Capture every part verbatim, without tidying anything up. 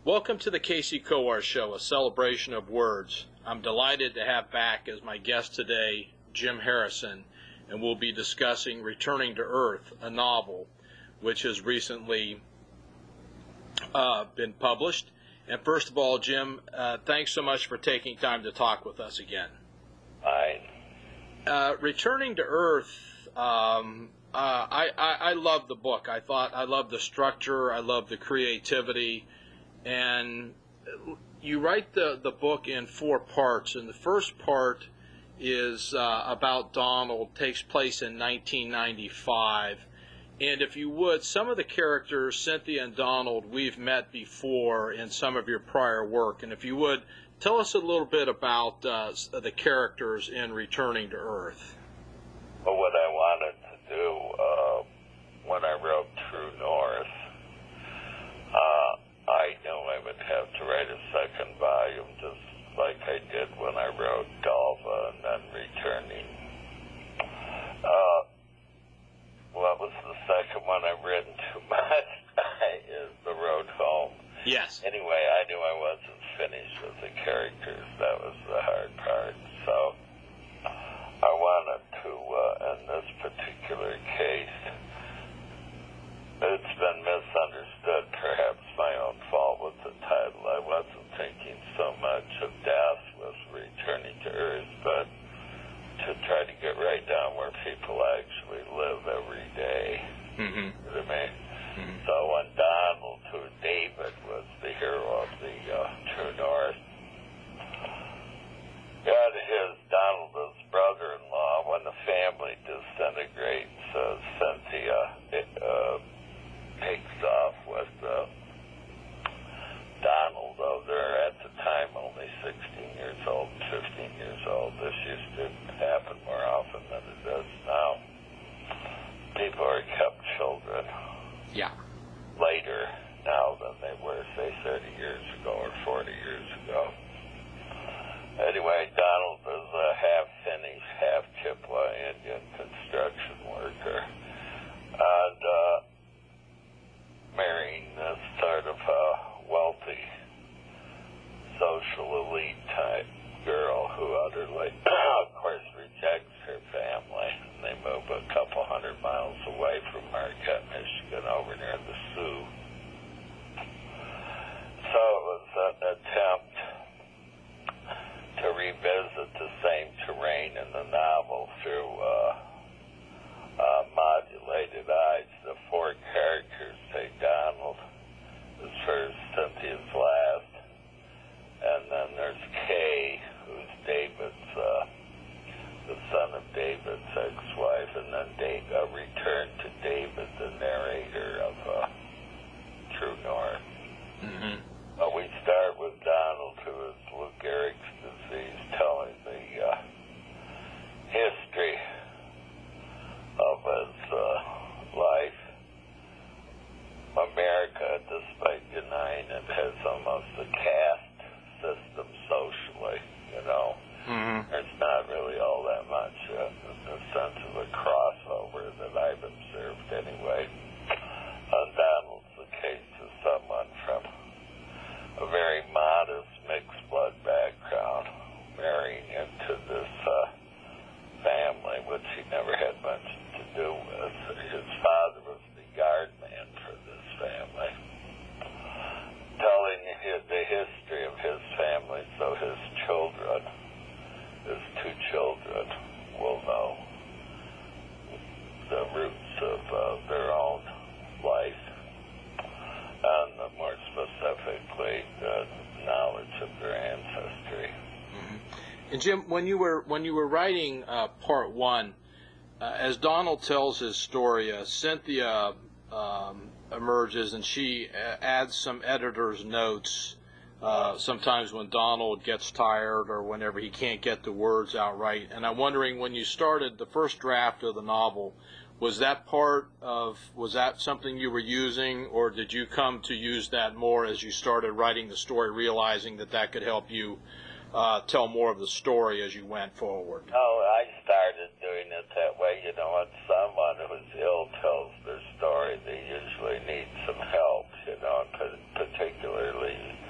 Welcome to the Casey Coar Show, a celebration of words. I'm delighted to have back as my guest today Jim Harrison, and we'll be discussing Returning to Earth, a novel which has recently uh, been published. And first of all, Jim, uh, thanks so much for taking time to talk with us again. Fine. Uh, Returning to Earth, um, uh, I, I, I love the book. I thought I love the structure, I love the creativity, and you write the, the book in four parts, and the first part is uh, about Donald, takes place in nineteen ninety-five. And if you would, some of the characters, Cynthia and Donald, we've met before in some of your prior work. And if you would, tell us a little bit about uh, the characters in Returning to Earth. Well, what I wanted to do uh, when I wrote True North, uh, I knew I would have to write a second volume, just like I did when I wrote Dalva and then Returning. Uh, what was the second one I've written too much? Is The Road Home. Yes. Anyway, I knew I wasn't finished with the characters. That was the hard part. So I wanted to, uh, in this particular case, it's been misunderstood, perhaps my own fault with the title. I wasn't thinking so much of death with Returning to Earth, but to try to get right down where people actually live every day. Mm-hmm. You know what I mean? Mm-hmm. So when Donald, who David was the hero of the uh, True North, got his, Donald, his brother-in-law, when the family disintegrates, uh, Cynthia it, uh, takes off with uh, Donald, though they're at the time only sixteen years old, fifteen years old. This used to happen more often than it does now. People are kept children. Yeah. Later now than they were, say, thirty years ago or forty years ago. Anyway, Donald was a half-Finnish, half-Chippewa Indian construction worker. And uh, marrying this sort of uh, wealthy social elite type girl who utterly, of course, rejects her family. And they move a couple hundred miles away from Marquette, Michigan, over near the Sioux. So it was an attempt to revisit the same terrain in the novel through uh, uh, modulated eyes. The four characters, say Donald is first, Cynthia's last, and then there's Kay, who's David's, uh, the son of David's ex-wife, and then Dave, uh, return to David, the narrator of uh, True North. Mm-hmm. Uh, we start with Donald, who is Lou Gehrig's disease, telling the uh, history of his uh, life. America, despite denying it, has almost a caste system socially, you know. Mm-hmm. There's not really all that much uh, in the sense of a crossover that I've observed anyway. Uh, Donald's the case of someone from a very modest mixed blood background marrying into this uh, family, which he never had much to do with. His father was the yard man for this family, telling his, the history of his family so his children, his two children, will know the roots of uh, their own life, and uh, more specifically, the knowledge of their ancestry. Mm-hmm. And Jim, when you were when you were writing uh, part one, uh, as Donald tells his story, uh, Cynthia um, emerges and she adds some editor's notes. Uh, sometimes when Donald gets tired or whenever he can't get the words out right. And I'm wondering, when you started the first draft of the novel, was that part of, was that something you were using, or did you come to use that more as you started writing the story, realizing that that could help you uh, tell more of the story as you went forward? Oh, I started doing it that way. You know, when someone who's ill tells their story, they usually need some help, you know, particularly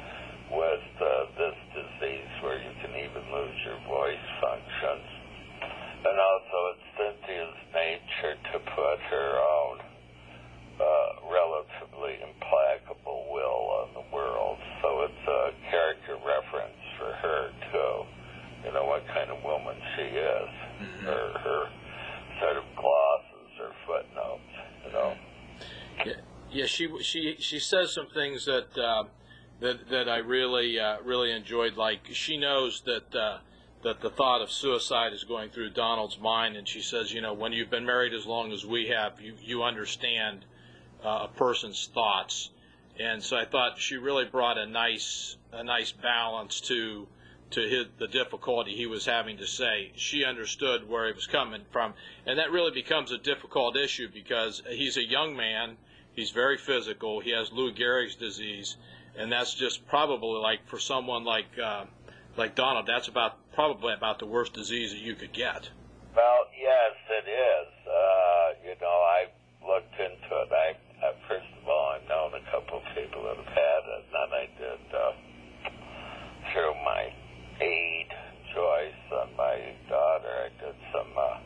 functions. And also it's Cynthia's nature to put her own uh, relatively implacable will on the world. So it's a character reference for her, too. You know, what kind of woman she is. Mm-hmm. Her, her sort of glosses or footnotes, you know. Yeah, yeah she, she, she says some things that, uh, that, that I really, uh, really enjoyed. Like, she knows that, uh, that the thought of suicide is going through Donald's mind, and she says, you know, when you've been married as long as we have, you, you understand uh, a person's thoughts. And so I thought she really brought a nice a nice balance to to his, the difficulty he was having to say. She understood where he was coming from, and that really becomes a difficult issue because he's a young man, he's very physical, he has Lou Gehrig's disease, and that's just probably like for someone like uh, like Donald, that's about probably about the worst disease that you could get. Well, yes, it is. Uh, you know, I looked into it. I, I first of all, I've known a couple of people that have had it, and then I did uh, through my aide, Joyce, and my daughter, I did some uh,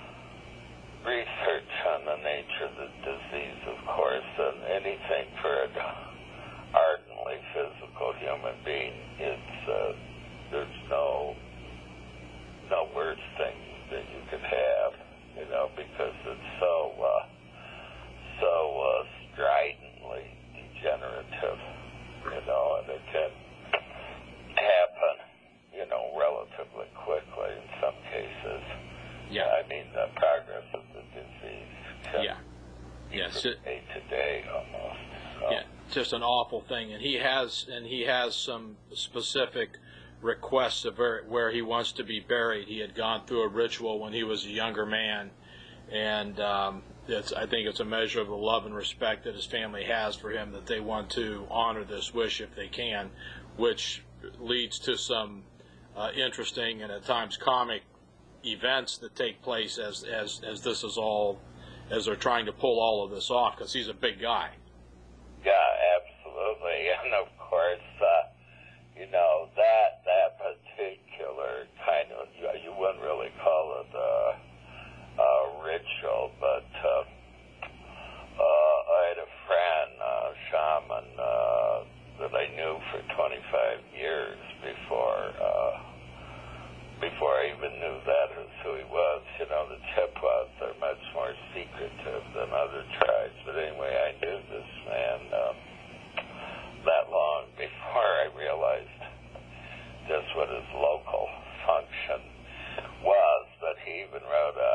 research on the nature of the disease, of course, and anything for an ardently physical human being, it's uh, there's no no worse thing that you could have, you know, because it's so uh, so uh, stridently degenerative, you know, and it can happen, you know, relatively quickly in some cases. Yeah. I mean, the progress of the disease can yeah. Yes. Day to day almost. So. Yeah, just an awful thing, and he has and he has some specific requests of where, where he wants to be buried. He had gone through a ritual when he was a younger man, and um, it's, I think it's a measure of the love and respect that his family has for him that they want to honor this wish if they can, which leads to some uh, interesting and at times comic events that take place as as as this is all as they're trying to pull all of this off, because he's a big guy. Yeah, absolutely, and of course, uh, you know, that that particular kind of, you, you wouldn't really call it a, a ritual, but uh, uh, I had a friend, uh, shaman, uh, that I knew for twenty-five years before uh, before I even knew that was who he was. You know, the Chippewas are much more secretive than other tribes, but anyway, I knew this man um, that long before I realized just what his local function was, but he even wrote a,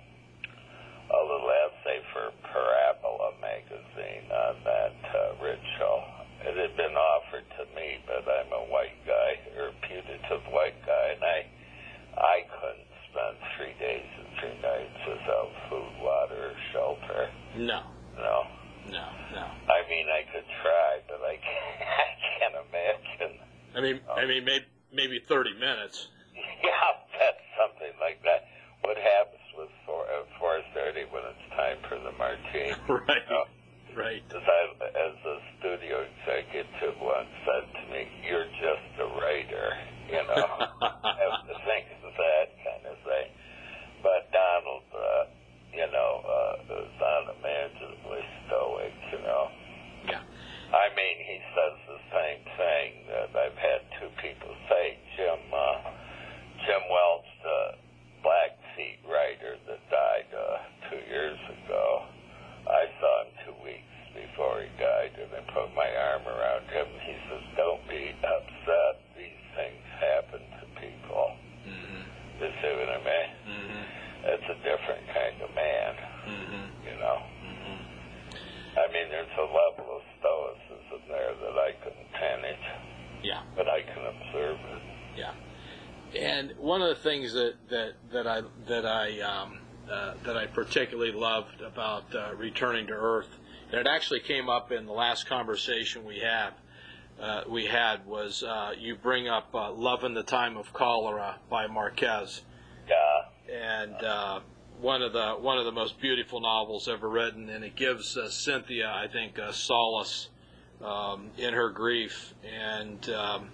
a little essay for Parabola magazine on that uh, ritual. It had been offered to me, but I'm a white guy, or a putative white guy, and I, I couldn't spend three days and three nights without food, water, or shelter. No. No. No, no. I mean, I could try, but I can't, I can't imagine. I mean, oh. I mean, maybe maybe thirty minutes. Yeah, that's something like that. What happens with four uh, four thirty when it's time for the martini? Right. You know? Right. As, I, as the studio executive once said to me, "You're just a writer," you know. I have to think of that kind of thing. But Donald, uh, you know, uh, is unimaginably stoic, you know. Yeah. I mean, he says the same thing that I've had two people say. Jim, uh, Jim Welch, the Blackfeet writer that died uh, two years ago, I saw him two weeks before he died, and I put my arm around him. He says, "Don't be upset. These things happen to people." Mm-hmm. You see what I mean? Mm-hmm. It's a different kind of man, mm-hmm. you know. Mm-hmm. I mean, there's a level of stoicism there that I couldn't manage. Yeah. But I can observe it. Yeah. And one of the things that, that, that I that I um, uh, that I particularly loved about uh, Returning to Earth, and it actually came up in the last conversation we had. Uh, we had was uh, you bring up uh, "Love in the Time of Cholera" by Marquez. Yeah. And uh, one of the one of the most beautiful novels ever written, and it gives uh, Cynthia, I think, uh, solace um, in her grief. And um,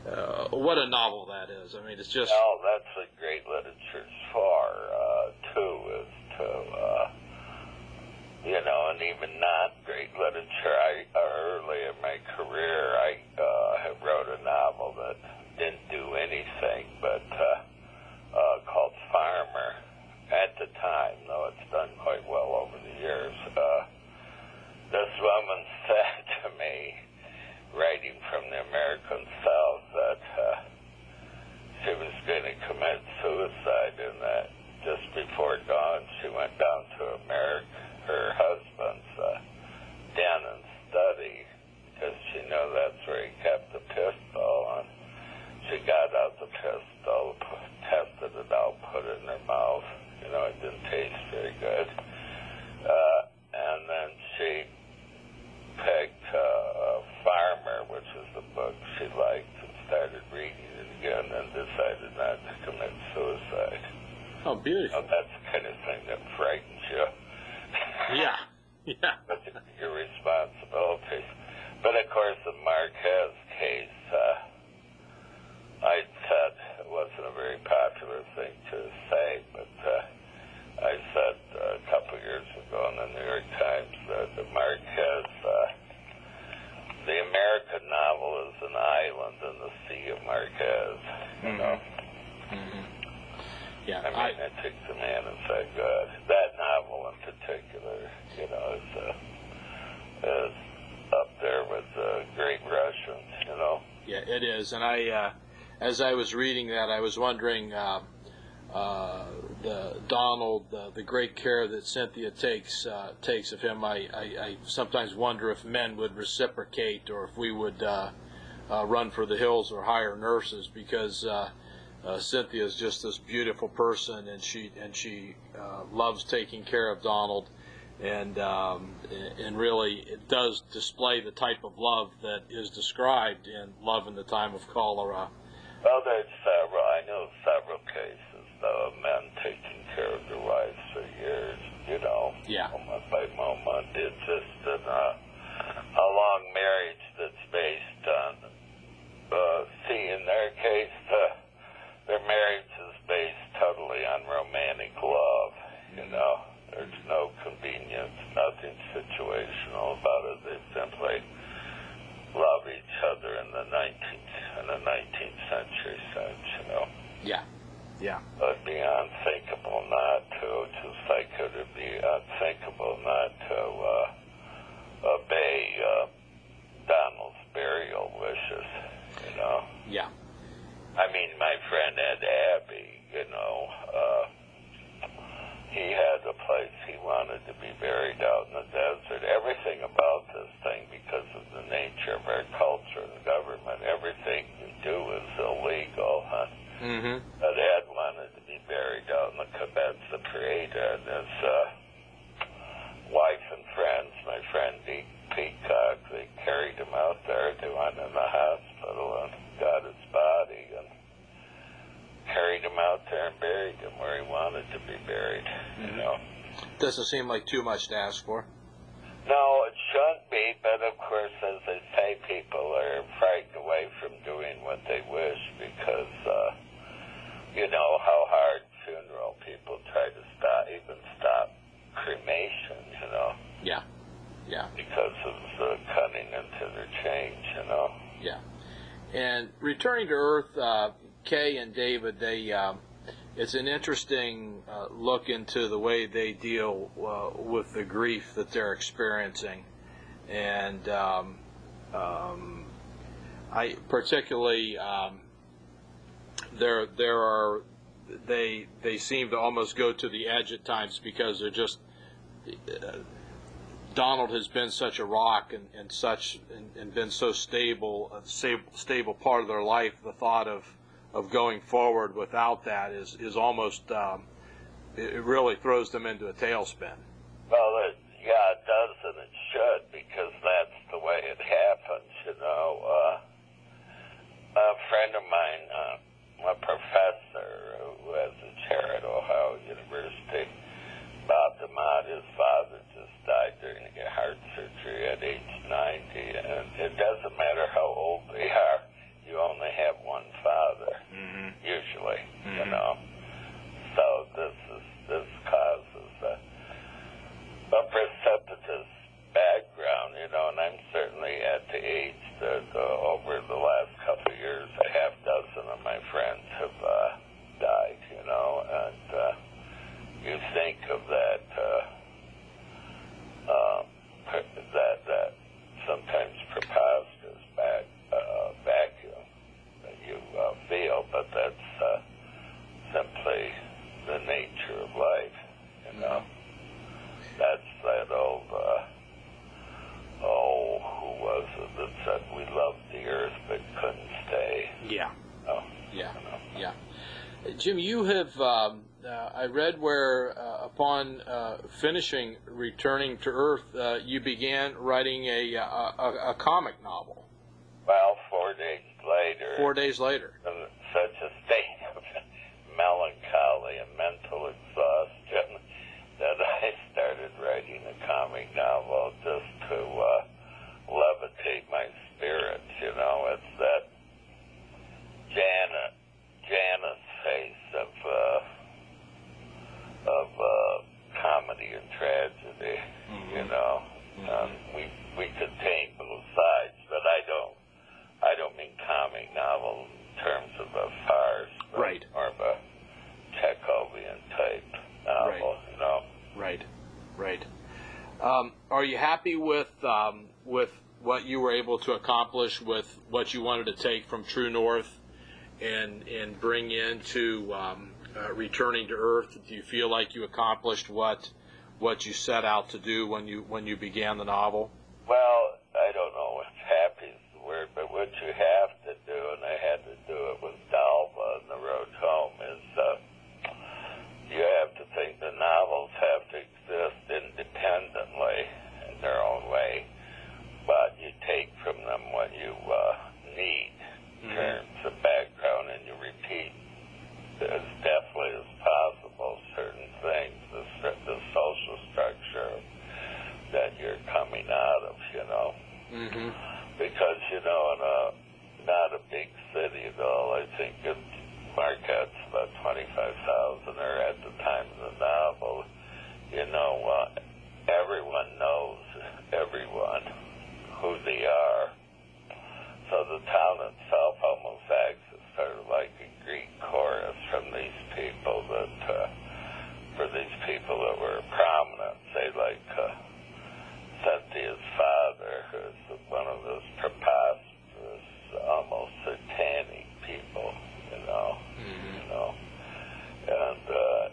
uh, what a novel that is. I mean, it's just. Well, that's what great literature's for, uh, too, is to, uh, you know, and even not great literature. I, uh, early in my career, I uh, have wrote a novel that didn't do anything, but uh, uh, called Farmer. At the time, though it's done quite well over the years, uh, this woman said to me, writing from the American South, that uh, she was going to commit suicide, and that just before dawn she went down to America, her husband's uh, den and study, because she knew that's where he kept the pistol, and she got out the pistol, tested it out, put it in her mouth. You know, it didn't taste very good. Uh, and then she picked uh, Farmer, which is the book she liked, and started reading it again, and decided not to commit suicide. Oh, beautiful. Now, that's the kind of thing that frightens you. Yeah, yeah. But your responsibility. But of course, the Marquez case, uh, I said it wasn't a very popular thing to say, but uh, I said uh, a couple years ago in the New York Times that the Marquez, uh, the American novel is an island in the Sea of Marquez, you Mm-hmm. know. Mm-hmm. Yeah, I mean, I, it takes a man and said good. That novel in particular, you know, is, uh, is up there with uh, Great Russians, you know. yeah, it is. And I, uh, as I was reading that, I was wondering, uh, uh, the Donald, uh, the great care that Cynthia takes uh, takes of him. I, I, I sometimes wonder if men would reciprocate, or if we would uh, uh, run for the hills or hire nurses, because uh, uh, Cynthia is just this beautiful person, and she and she uh, loves taking care of Donald, and um, and really it does display the type of love that is described in Love in the Time of Cholera. Well, there's several. I know several cases, though, of men taking care of their wives for years, you know, Yeah. moment by moment. It's just an, uh, a long marriage that's based on, uh, see, in their case, uh, their marriage is based totally on romantic love, you know. There's no convenience, nothing situational about it. They simply love each other in the nineteenth in the nineteenth century sense, you know. Yeah, yeah, It'd be unthinkable not to, just like it would be unthinkable not to uh, obey uh, Donald's burial wishes, you know. yeah. I mean, my friend Ed Abbey, you know, uh, he had a place he wanted to be buried out in the desert. Everything about this thing, because of the nature of our culture and government, everything you do is illegal, huh? Mm-hmm. But Ed wanted to be buried out in the Cabeza Prieta, and his uh, wife and friends, my friend Pete Peacock, they carried him out there. They went in the hospital and got his body and carried him out there and buried him where he wanted to be buried, you know. Doesn't seem like too much to ask for. No, it shouldn't be, but of course, as they say, people are frightened away from doing what they wish because, uh, you know, how hard funeral people try to stop, even stop cremation, you know. Yeah, yeah, Because of the cutting into their change, you know. yeah. And returning to Earth, uh, Kay and David, they um, it's an interesting uh, look into the way they deal uh, with the grief that they're experiencing, and um, um, I particularly um, there there are they they seem to almost go to the edge at times because they're just. Uh, Donald has been such a rock and, and such and, and been so stable, a stable, stable part of their life. The thought of, of going forward without that is is almost um, it, it really throws them into a tailspin. Well, it, yeah, it does, and it should, because that's the way it happens, you know. Uh, a friend of mine, uh, a professor who has a chair at Ohio University, Bob DeMott, his father just died during a heart surgery at age ninety, and it doesn't matter how old they are, you only have that's uh, simply the nature of life, you know. That's that old, uh, oh, who was it that said we loved the earth but couldn't stay? Yeah. Oh, Yeah. you know. Yeah. Jim, you have, um, uh, I read where uh, upon uh, finishing Returning to Earth, uh, you began writing a, a, a, a comic novel. Well, four days later. Four days later. In such a state of melancholy and mental exhaustion that I started writing a comic novel just to uh, levitate my spirits, you know. It's that Janet, Janus face of uh, of uh, comedy and tragedy, mm-hmm. you know. Mm-hmm. Um, we we contain both sides, but I don't I don't mean comic novel in terms of a farce, but right. more of a Chekhovian type novel, right. you know. Right, right. Um, are you happy with um, with what you were able to accomplish with what you wanted to take from True North and and bring into um, uh, Returning to Earth? Do you feel like you accomplished what what you set out to do when you when you began the novel? Well, I don't know if happy is the word, but what you have to do, and I had to do it with Dalva on the road home, is uh, you have to think the novels have to exist independently in their own way, but you take from them what you uh, need in mm-hmm. terms of background, and you repeat as deftly as possible certain things, the, the social structure that you're coming out of, you know. Mm-hmm. Because, you know, in a not a big city at all, I think it Marquette's about twenty-five thousand, or at the time of the novel, you know, uh, everyone knows everyone, who they are. So the town itself almost acts as sort of like a Greek chorus from these people that, uh, for these people that were prominent, say like uh, Cynthia's father, who's one of those preposterous, almost satanic people, you know, mm-hmm. you know, and uh,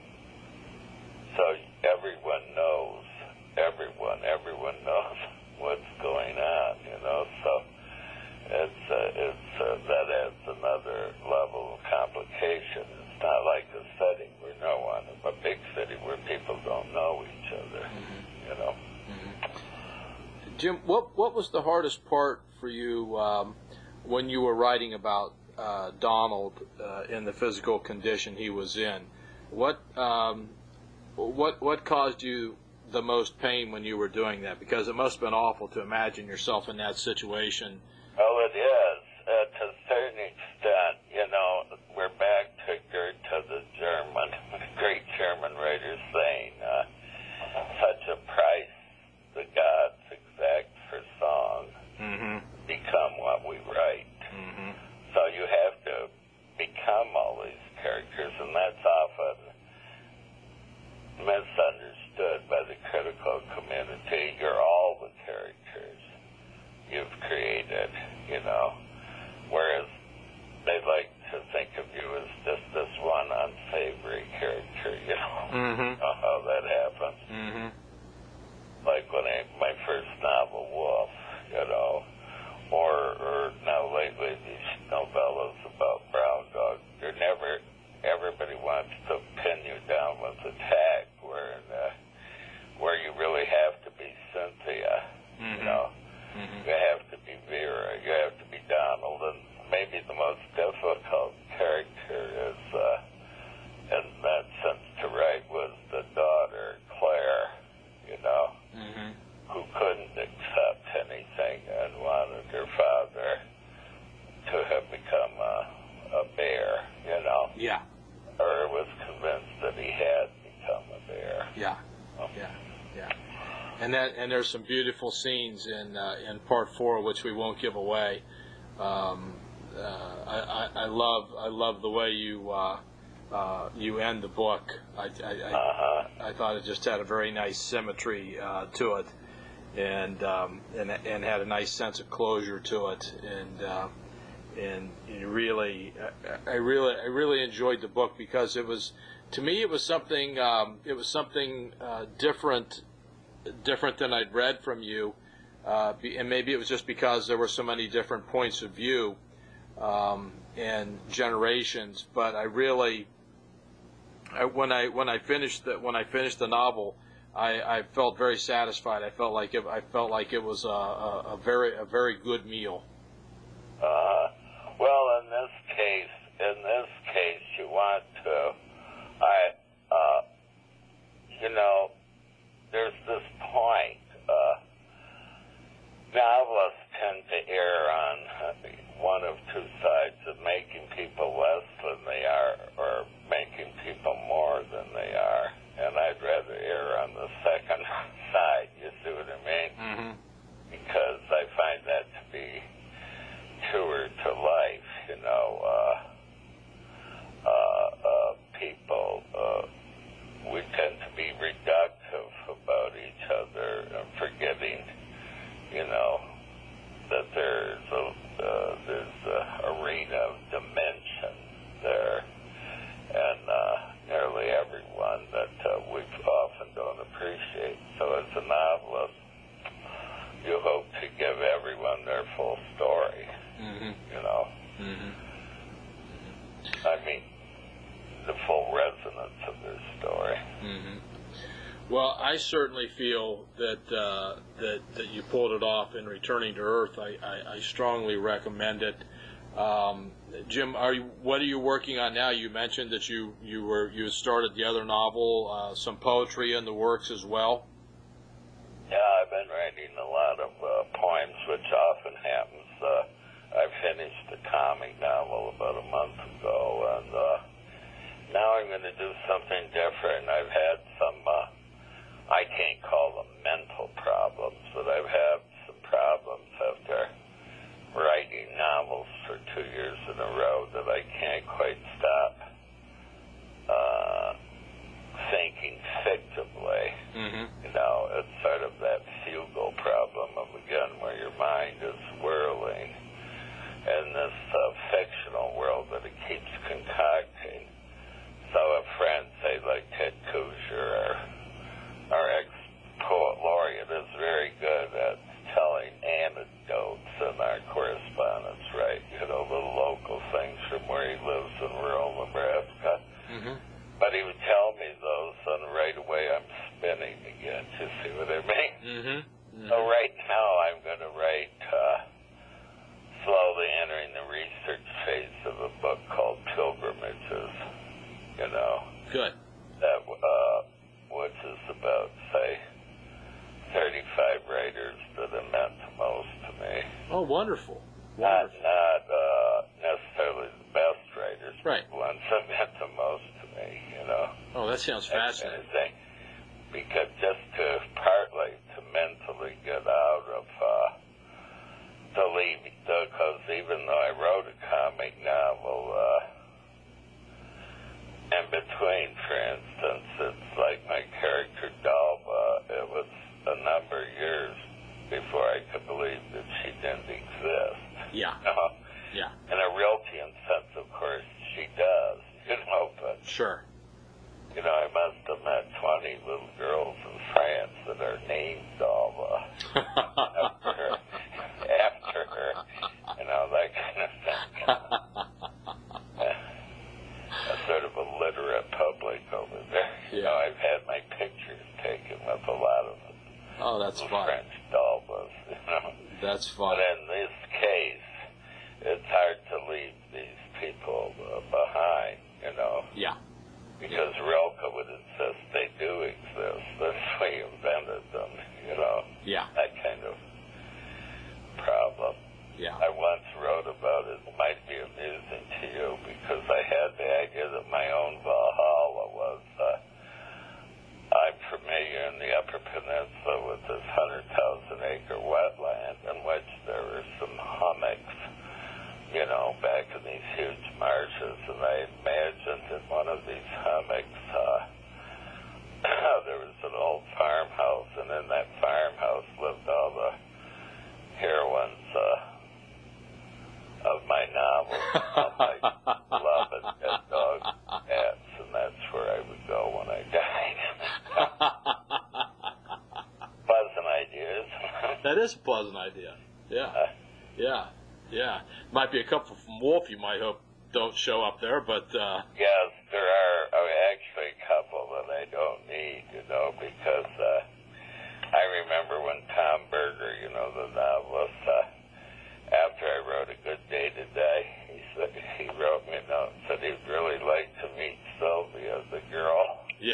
so everyone knows, everyone, everyone knows what's going on, you know, so it's, uh, it's, uh, that adds another level of complication. It's not like a setting where no one, a big city where people don't know each other, mm-hmm. you know. Mm-hmm. Jim, what what was the hardest part for you um, when you were writing about uh, Donald uh, in the physical condition he was in? What um, what what caused you the most pain when you were doing that? Because it must have been awful to imagine yourself in that situation. Oh, it is. Uh, to a certain extent, you know, we're back to Goethe, the German, great German writer, saying, uh, such a price the gods exact for song, mm-hmm. become what we write. Mm-hmm. So you have to become all these characters, and that's often misunderstood by the critical community. You're all the characters you've created, you know, whereas they like to think of you as just this one unsavory character, you know, mm-hmm. you know how that happens. Mm-hmm. Like when I, my first novel, Wolf, you know, or, or now lately these novellas about brown dogs. You're never, everybody wants to pin you down with a tag where, uh, where you really have to be Cynthia, mm-hmm. you know. Mm-hmm. You have to be Vera, you have to be Donald, and maybe the most difficult character is, uh, in that sense to write, was the daughter, Claire, you know, mm-hmm. who couldn't accept anything and wanted her father to have become a, a bear, you know. Yeah. Or was convinced that he had become a bear. Yeah, oh. yeah, yeah. And that, and there's some beautiful scenes in uh, in part four, which we won't give away. Um, uh, I, I, I love I love the way you uh, uh, you end the book. I I, uh-huh. I I thought it just had a very nice symmetry uh, to it, and um, and and had a nice sense of closure to it. And uh, and you really, I really, I really enjoyed the book because it was, to me, it was something, um, it was something uh, different, different than I'd read from you, uh, and maybe it was just because there were so many different points of view um, and generations. But I really, I, when I when I finished the, when I finished the novel, I, I felt very satisfied. I felt like it, I felt like it was a, a, a very a very good meal. Uh, well, in this case, in this case, you want to, I, uh, you know, there's this point. Uh, novelists tend to err on one of two sides of making people less than they are, or making people more than they are. And I'd rather err on the second side. You see what I mean? Mm-hmm. Because I find that to be truer to life, you know, uh, uh, uh, people, uh, we tend to be reductive about each other and forgetting, you know, that there's a, uh, there's a arena of dimension there, and uh, nearly everyone that uh, we often don't appreciate. So as a novelist, you hope to give everyone their full story. Mm-hmm. You know, Mm-hmm. I mean, the full resonance of their story. Mm-hmm. Well, I certainly feel that uh, that that you pulled it off in Returning to Earth. I, I, I strongly recommend it. Um, Jim, are you, what are you working on now? You mentioned that you you were you had started the other novel, uh, some poetry in the works as well. Yeah, I've been writing a lot of uh, poems, which often happens. Uh, I finished a comic novel about a month ago, and uh, now I'm going to do something different. I've had some, uh, I can't call them mental problems, but I've had some problems after writing novels for two years in a row that I can't quite stop uh, thinking fictively. Mm-hmm. You know, it's sort of that fugal problem of, again, where your mind is whirling in this uh, fictional world that it keeps concocting. So a friend, say like Ted Kooser, our, our ex-poet laureate, is very good at telling anecdotes in our correspondence, right? You know, little local things from where he lives in rural Nebraska. Mm-hmm. But he would tell me those, and right away I'm spinning again. You see what I mean? Mm-hmm. Mm-hmm. So right now I'm going to write, uh, slowly entering the research phase of a book called Pilgrimages, you know. Good. That, uh, which is about, say, thirty-five writers that have meant the most to me. Oh, wonderful. Not, Wonderful. not uh, necessarily the best writers, Right. but the ones that meant the most to me, you know. Oh, that sounds That kind fascinating. of thing. Because just to, partly to mentally get out of, uh, to leave, because even though I wrote a comic novel, uh, in between, for instance, it's like my character Dalva, it was a number of years before I could believe that she didn't exist. Yeah. You know? Yeah. In a Rilkean sense, of course, she does, you know, but, Sure. you know, I must have met twenty little girls in France that are named Dalva after her, after her, you know, that kind of thing. A sort of a literate public over there. You Yeah. know, I've had my pictures taken with a lot of Oh, that's little fun. French Dalvas, you know. That's fun. But in this case, it's hard to leave these people uh, behind, you know, Yeah. because Rilke would insist they do exist. That's why he invented them, you know, Yeah. that kind of problem. Yeah. I once wrote about it. It might be amusing to you because I had the idea that my own Valhalla was, uh, I'm familiar in the Upper Peninsula with this one hundred thousand acre wetland in which there were some hummocks, you know, back in these huge marshes, and I imagined in one of these hummocks, uh, there was an old farmhouse, and in that farmhouse lived all the heroines uh, of my novel. all my beloved dead dogs and cats, and that's where I would go when I died. Pleasant ideas. That is a pleasant idea. Yeah, Uh, yeah, yeah. Might be a couple from Wolf you might hope don't show up there, but uh, yes, there are uh, actually a couple that I don't need, you know, because uh, I remember when Tom Berger, you know, the novelist, uh, after I wrote A Good Day to Die, he said he wrote me a note and said he'd really like to meet Sylvia, the girl. yeah.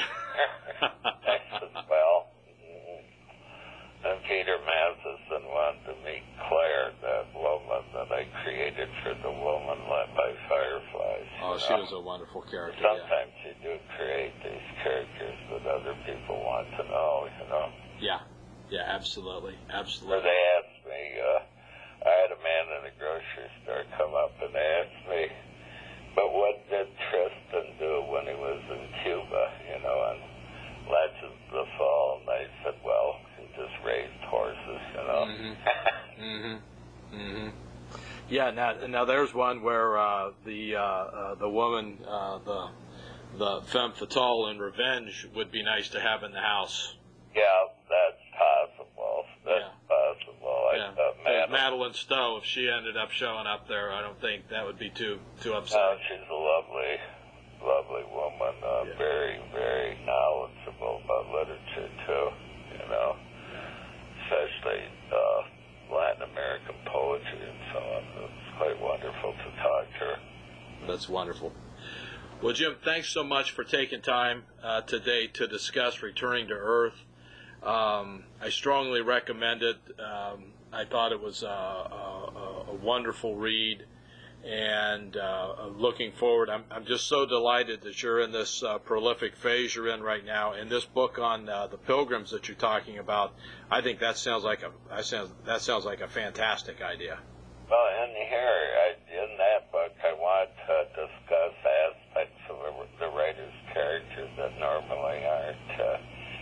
I said, well, mm. And Peter Matheson wanted to meet Claire, that woman that I created for The Woman Led by Fireflies. Oh, she was a wonderful character. Yeah. Sometimes you do create these characters that other people want to know, you know. Yeah, yeah, absolutely, Or absolutely. they asked me, uh, I had a man in a grocery store come up and ask me, but what did Tristan do when he was in Cuba, you know, on Legends of the Fall? And I said, well, he just raised horses, you know. Mm-hmm. Mm-hmm. Mm-hmm. Yeah. Now, now there's one where uh, the uh, uh, the woman, uh, the the femme fatale in Revenge, would be nice to have in the house. Yeah, that's possible. That's Yeah. possible. I Yeah. thought, There's man, Madeline Stowe. If she ended up showing up there, I don't think that would be too too no, upsetting. she's a lovely, lovely woman. Uh, Yeah. Very, very knowledgeable about literature too. You know, especially uh, Latin American poetry and so on. It's quite wonderful to talk to her. That's wonderful. Well, Jim, thanks so much for taking time uh, today to discuss Returning to Earth. Um, I strongly recommend it. Um, I thought it was a, a, a wonderful read, and uh, looking forward. I'm, I'm just so delighted that you're in this uh, prolific phase you're in right now. And this book on uh, the pilgrims that you're talking about, I think that sounds like a that sounds that sounds like a fantastic idea. Well, in here, I, in that book, I want to discuss aspects of the, the writer's character that normally aren't uh,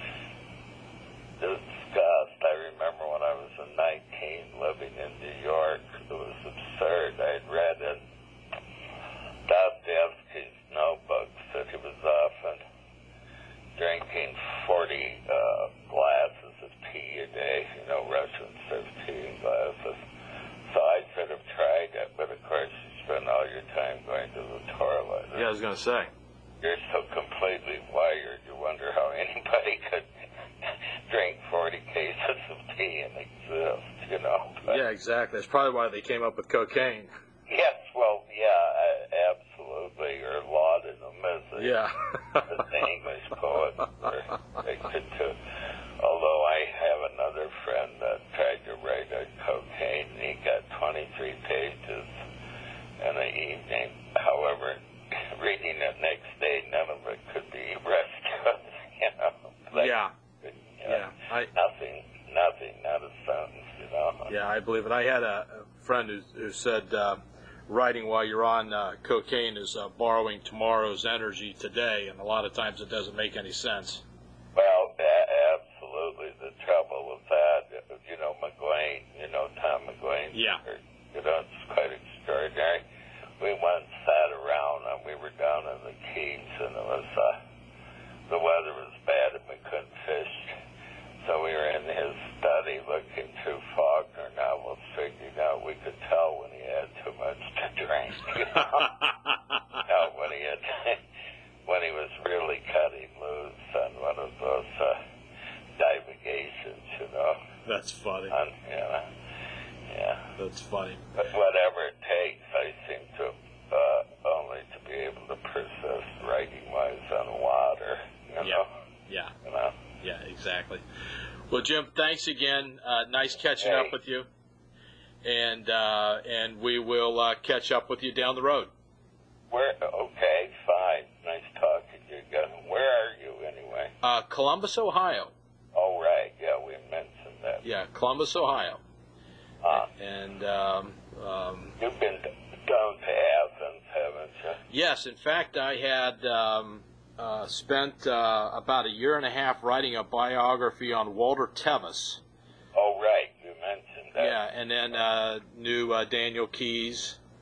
discussed. I remember when I was in nineteen, living in New York, it was absurd. I had read in Dostoevsky's notebooks that he was often drinking forty uh, glasses of tea a day. You know, Russians serve tea in glasses. So I should have tried it, but of course you spend all your time going to the toilet. Yeah, I was going to say. You're so completely wired, you wonder how anybody could drink forty cases of tea and exist, you know. But Yeah, exactly. That's probably why they came up with cocaine. yes, well, yeah, absolutely. Or laudanum as a, Yeah. as the English poets were addicted to. Although I have another friend that tried to write on cocaine, and he got twenty-three pages in an evening. However, reading it next day, none of it could be rested, you know. Like, Yeah. you know, Yeah. I, Nothing, nothing, not a sentence, you know. Yeah, I believe it. I had a, a friend who, who said uh, writing while you're on uh, cocaine is uh, borrowing tomorrow's energy today, and a lot of times it doesn't make any sense. Well, a- absolutely. The trouble with that, you know, McLean, you know, Tom McLean. Yeah. You know, it's quite extraordinary. We went and sat around, and we were down in the Keys, and it was, uh, the weather was bad, and we couldn't fish. So we were in his study looking through Faulkner novels, figuring out we could tell when he had too much to drink, you know. Tell when he had, when he was really cutting loose on one of those uh, divagations, you know. That's funny. On, you know, yeah. That's funny. But whatever it takes, I seem to uh, only to be able to persist writing-wise on water, you Yeah. know. Yeah. You know. Yeah, exactly. Well, Jim, thanks again. Uh, nice catching Hey. up with you, and uh, and we will uh, catch up with you down the road. Where? Okay, fine. Nice talking to you again. Where are you anyway? Uh, Columbus, Ohio. Oh, right. Yeah, we mentioned that. Yeah, Columbus, Ohio. Uh, And um, um, you've been down to Athens, haven't you? yes, in fact, I had um, uh, spent uh, about a year and a half writing a biography on Walter Tevis. Oh, right. You mentioned that. Yeah, and then uh, knew uh, Daniel Keyes,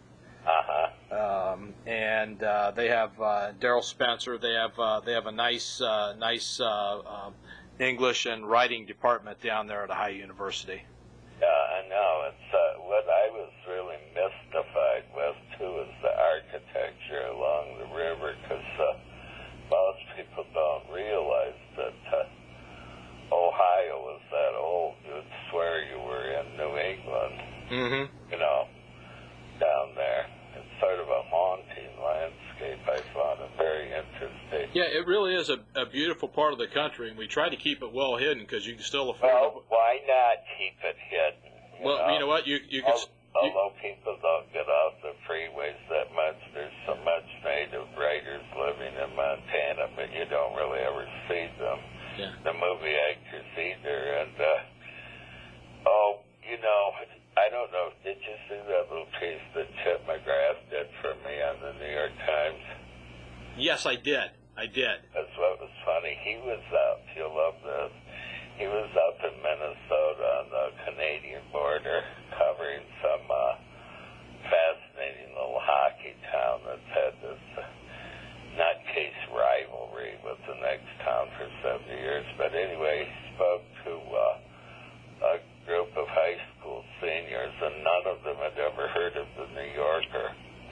Uh-huh. um, and uh, they have uh, Daryl Spencer. They have uh, they have a nice uh, nice uh, um, English and writing department down there at Ohio University. Yeah, I know. It's uh, what I was really mystified with too is the architecture along the river, because uh, most people don't realize that uh, Ohio is that old. You'd swear you were in New England. Mm-hmm. You know, down there. It's sort of a haunting landscape. I found it very interesting. Yeah, it really is a, a beautiful part of the country, and we try to keep it well hidden because you can still afford. Well, why not keep it hidden? You well, know? you know what? You you can. Al- Although people don't get off the freeways that much, there's so much native writers living in Montana, but you don't really ever see them. Yeah. The movie actors either. And, uh, oh, you know, I don't know, did you see that little piece that Chip McGrath did for me on the New York Times? Yes, I did. I did. That's what was funny. He was out, you'll love this, he was up in Minnesota on the Canadian border covering some uh, fascinating little hockey town that's had this uh, nutcase rivalry with the next town for seventy years. But anyway, he spoke to uh, a group of high school seniors, and none of them had ever heard of the New Yorker.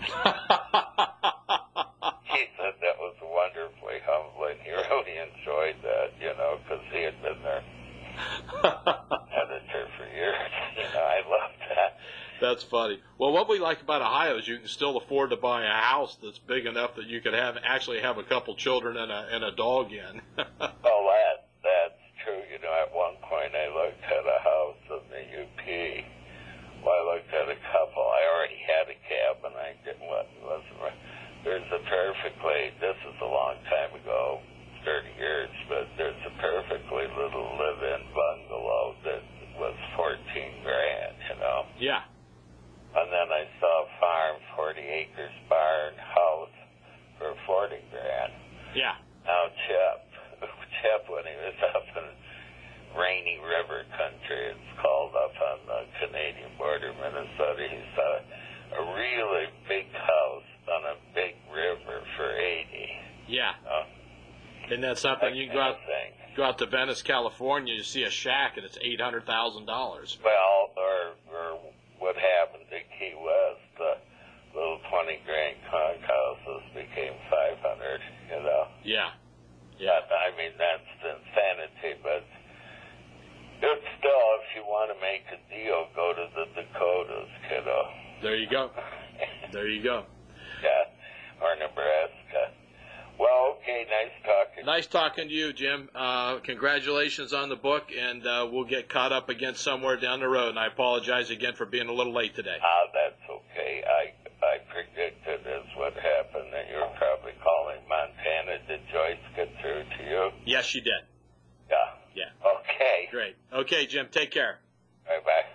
He said that was wonderfully humbling. He really enjoyed that, you know, because he had been their editor for years. You know, I love that. That's funny. Well, what we like about Ohio is you can still afford to buy a house that's big enough that you could have actually have a couple children and a and a dog in. Well, that that's true. You know, at one point I looked at a house in the U P. Well, I looked at a couple. I already had a cabin. I didn't what wasn't. There's a perfectly. This is a long time ago, thirty years, but there's a perfectly little live-in bungalow that was fourteen grand. You know. Yeah. And then I saw a farm, forty acres barn house for forty grand. Yeah. Now Chip, Chip, when he was up in Rainy River country, it's called, up on the Canadian border, Minnesota, he saw a really big house on a big river for eighty. Yeah. Uh, Isn't that something? You can go out, thing. go out to Venice, California, you see a shack, and it's eight hundred thousand dollars. Well, or, or what happened to Key West, the little twenty grand conch houses became five hundred, you know. Yeah. Yeah. But, I mean, that's insanity, but it's still, if you want to make a deal, go to the Dakotas, kiddo. There you go. There you go. Yeah, or Nebraska. Well, okay, nice talking. Nice talking to you, Jim. Uh, congratulations on the book, and uh, we'll get caught up again somewhere down the road. And I apologize again for being a little late today. Ah, that's okay. I I predicted as what happened that you're probably calling Montana. Did Joyce get through to you? Yes, you did. Yeah. Yeah. Okay. Great. Okay, Jim, take care. Bye-bye.